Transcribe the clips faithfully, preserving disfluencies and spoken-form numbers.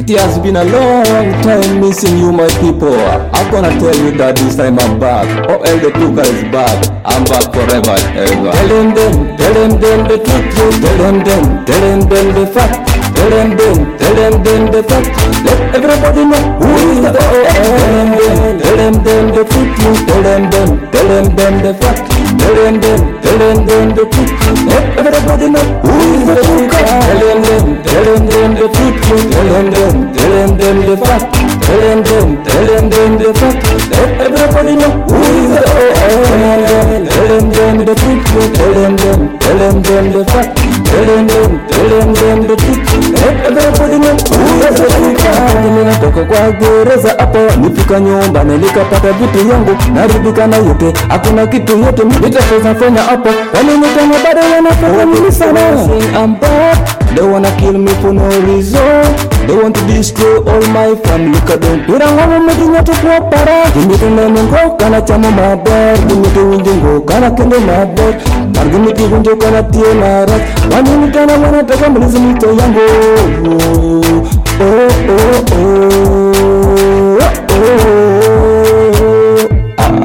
It has been a long time missing you, my people. I'm gonna tell you that this time I'm back. Oh, El the Tuka is back. I'm back forever and ever. Tell them, them, tell them, them the truth. You tell them, them, tell them, them the fact. Tell them, them, tell them, them the fact. Let everybody know who is the O M. Tell them, them, the truth. You tell them, them, tell them, them the fact. Tell them, them, tell them, them the truth. Let everybody know who is the Tuka. Tell them, them, tell them, them the truth. You tell them, them, tell them, them the fact. Tell them, them, tell them, them the fact. Let everybody know who is the O M. Tell them, them the truth. You tell them, them, tell them, them the fact. Tell them, them, tell them, them the truth. Let everybody know who is the Tuka. Ninatoka kwa gereza hapo, nifika nyumba na nikapata vitu yangu, naridhika na yote, hakuna kitu yote nitaweza fanya hapo. Wananitanga bado wanafanya mimi sana. I'm back. They wanna kill me for no reason. They want to destroy all my family. Kadon pirango medinga to para. Gimito nengo kana chamo maber. Gimito winjingo kana kende maber. Margimiti winjo kana tie narat. Wani kana wana taka mlizimito yango. Oh oh oh oh. Ah.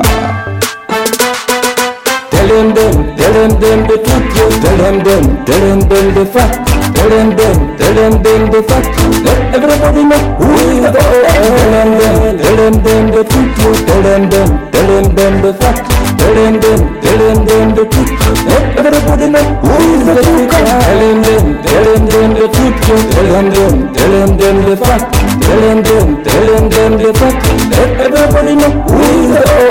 Tell them them, tell them them the truth. Tell them them, tell them them the fact. Tell them, them, tell them, them the fact. Let everybody know who is the O M. Tell them, them, the truth. Tell them, them, tell them, them the fact. Tell them, them, tell them, them the truth. Let everybody know who is the Tuka. Tell them, them, tell them, them the truth. Tell them, them, tell them, them the fact. Tell them, them, tell them, them the fact. Let everybody know who is the O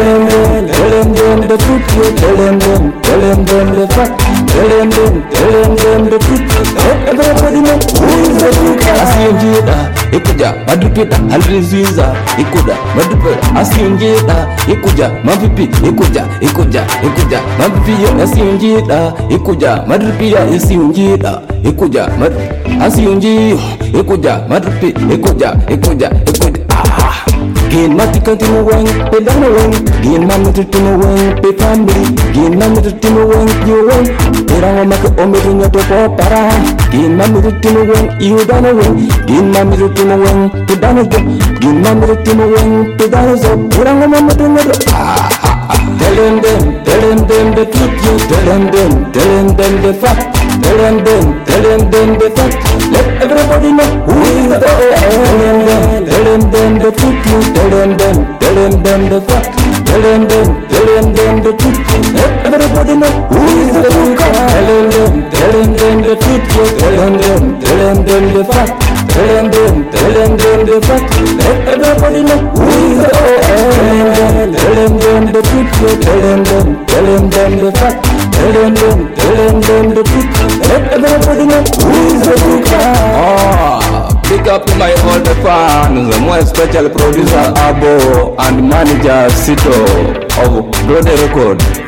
M. Tell them, them the truth. Tell them, them, tell them, them the fact. Tell them, them, tell them, them the truth. Everybody know who is the Tuka. Asiyonjida, ikuja, madripita, halriziza, ikuda, madripita, asiyonjida, ikuja, mavipi, ikuja, ikuja, ikuja, mavipi yo, asiyonjida, ikuja, madripia, asiyonjida, ikuja, madripia, asiyonjida, ikuja, madripi, ikuja, ikuja, ikuja, ah. Gain matika timo weng, pe dana weng. Gain mamito timo weng, pe family. Gain mamito timo weng, you weng. Perang omake omito nyoto po para. Gain mamito timo weng, you dana weng. Gain mamito timo weng, pe dana jo. Gain mamito timo weng, pe dana zo. Perang omamito nyoto. Ah ah ah. Tell them them, tell them them the truth. You tell them them, tell them them the fact. Tell them them, tell them them the fact. Let everybody know who is the O M. Tell them them the truth. You tell them them, tell them them the fact. Tell them them, tell them them the truth. Let everybody know who is the Tuka. Tell them them, tell them them the truth. You tell them them, tell them them the fact. Tell them them, tell them them the fact. Let everybody know who is the O M. Tell them them the truth. You tell them them, tell them them the fact. Tell them them, tell them them the truth. Let everybody know who is the Tuka. Oh, big up to my all the fans, my special producer Abo and manager Sito of Brode Record.